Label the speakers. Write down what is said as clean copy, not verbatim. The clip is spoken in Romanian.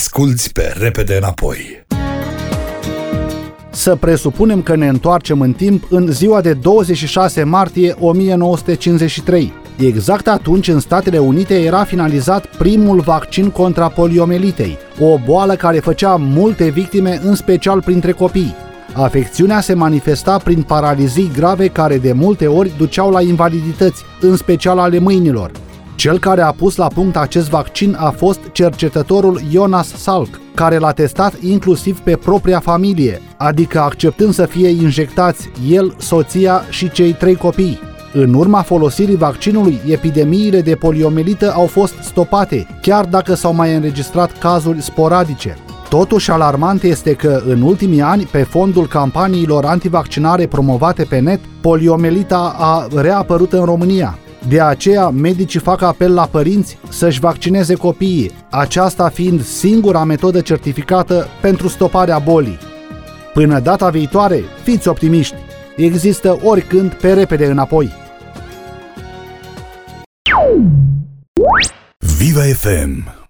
Speaker 1: Asculți pe Repede Înapoi.
Speaker 2: Să presupunem că ne întoarcem în timp în ziua de 26 martie 1953. Exact atunci, în Statele Unite era finalizat primul vaccin contra poliomelitei, o boală care făcea multe victime, în special printre copii. Afecțiunea se manifesta prin paralizii grave care de multe ori duceau la invalidități, în special ale mâinilor. Cel care a pus la punct acest vaccin a fost cercetătorul Jonas Salk, care l-a testat inclusiv pe propria familie, adică acceptând să fie injectați el, soția și cei 3 copii. În urma folosirii vaccinului, epidemiile de poliomelită au fost stopate, chiar dacă s-au mai înregistrat cazuri sporadice. Totuși, alarmant este că, în ultimii ani, pe fondul campaniilor antivaccinare promovate pe net, poliomelita a reapărut în România. De aceea, medicii fac apel la părinți să-și vaccineze copiii, aceasta fiind singura metodă certificată pentru stoparea bolii. Până data viitoare, fiți optimiști! Există oricând pe Repede Înapoi.
Speaker 1: Viva FM